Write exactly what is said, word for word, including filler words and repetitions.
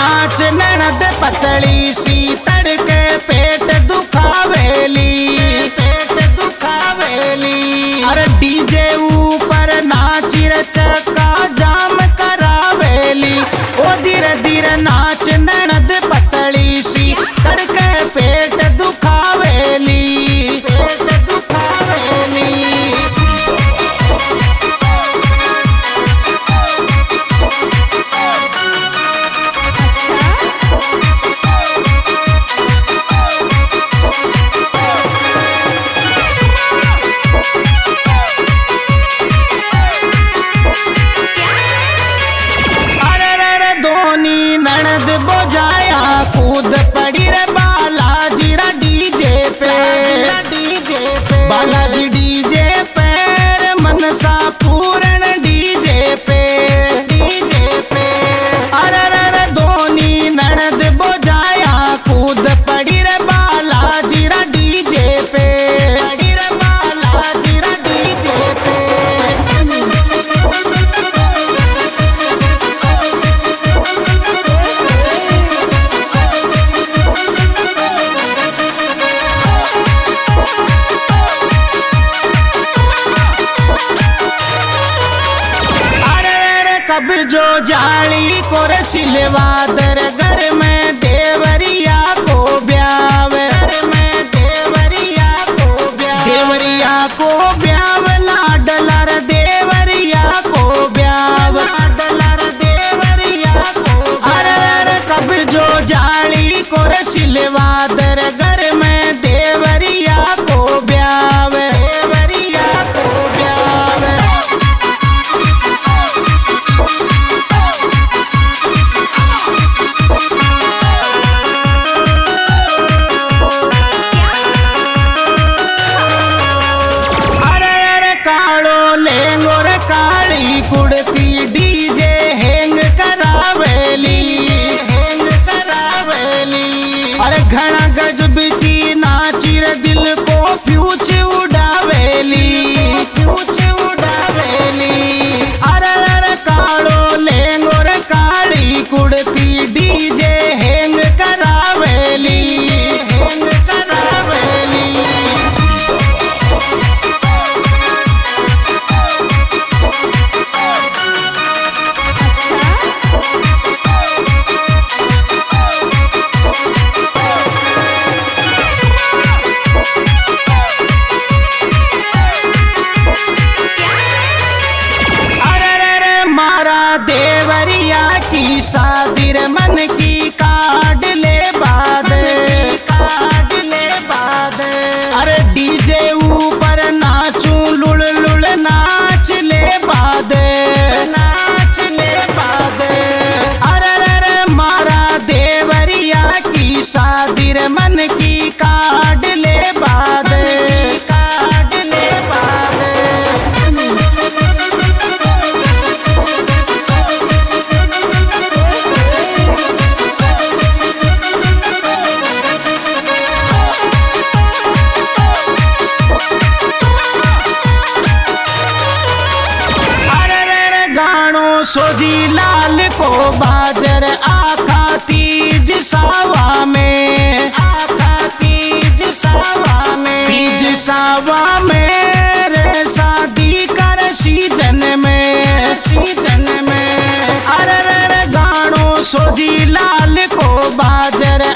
नाच ननद पतली सी तड़के पेट दुखावेली पेट दुखावेली। अरे डीजे ऊपर नाची रे चक्का जाम करावेली। ओ धीरे धीरे नाच ननद पतली सी तड़के पेट दुखावेली पेट दुखावेली। ननद बोझाया कूद पड़ी रे बालाजी रा डीजे पे डीजे पे बालाजी डीजे पे रे मनसा पूरन डीजे पे डीजे पे। अरे रे धोनी ननद बोझाया कूद पड़ी रे बालाजी रा डीजे पे पड़ी रे बालाजी रा डीजे पे। कब जो जाली को रे सिलवादर घर में देवरिया को ब्याव घर में देवरिया को ब्याव देवरिया को ब्याव लाडला रे देवरिया को ब्याव लाडला रे देवरिया को। अरे रे कब जो जाली को रे सिलवादर घर में देवरिया को ब्याव देवरिया को ब्याव। काली कुड़ती डीजे हैंग करावेली हैंग करावेली। अरे घना गजब की नाची रे दिल को फ्यूच उड़ावेली फ्यूच उड़ावेली। अरे अरे कालो लेंगो रे काली कुड़ती डीजे हैंग करावेली हैंग करावेली। देवरिया की शादी रे मन की काट ले बाद काट ले बाद। अरे डीजे ऊपर नाचू लुड़ लुड़ नाच ले बाद नाच ले बाद। अरे रे मारा देवरिया की शादी रे मन की काट ले बाद काट ले बाद। सोजी लाल को बाजर आखा तीज सावा में आखा तीज सावा में तीज सावा में रे शादी कर सीजन में सीजन में। अरे रे गानो सोजी लाल को बाजर